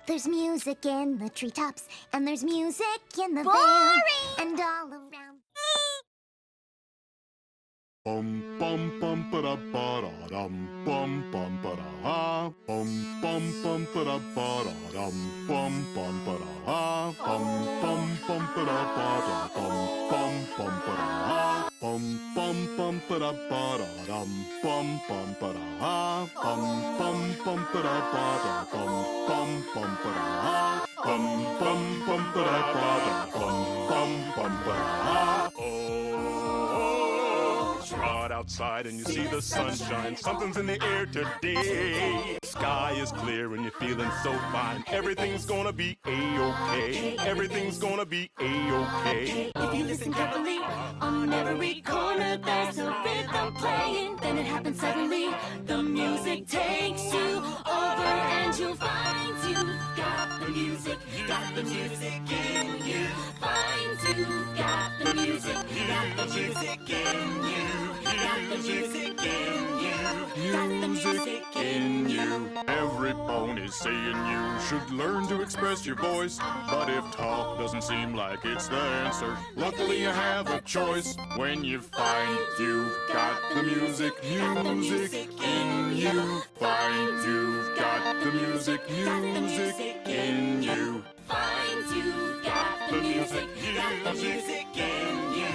There's music in the treetops, and there's music in the Boring! vale, and all around. Bum bum bum ba da ba da dum bum bum ba da ha bum bum bum ba da ba da dum bum bum ba da ha bum bum bum ba da ba da bum bum bum ba da ha bum bum bum ba da ba da dum bum bum ba da ha bum bum bum ba da ba da bum bum bum ba da ha bum bum bum ba da ba da bum bum bum ba da ha. Trot outside and you see the sunshine. Something's in the air today. Sky is clear and you're feeling so fine. Everything's gonna be A-okay. Everything's gonna be A-okay. If you listen carefully, on every corner there's a rhythm playing. Then it happens suddenly. The music takes you over and you'll find you've got the music in you. Find you've got the music in you. Got the music in you. Every bone is saying you should learn to express your voice. But if talk doesn't seem like it's the answer, luckily you have a choice. When you find you've got the music in you. Find you've got the music in you. Find you've got the music in you.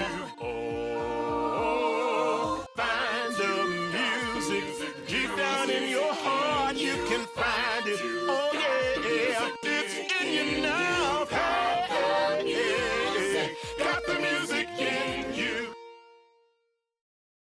Oh, find the music deep down in your heart. You can find it. Oh.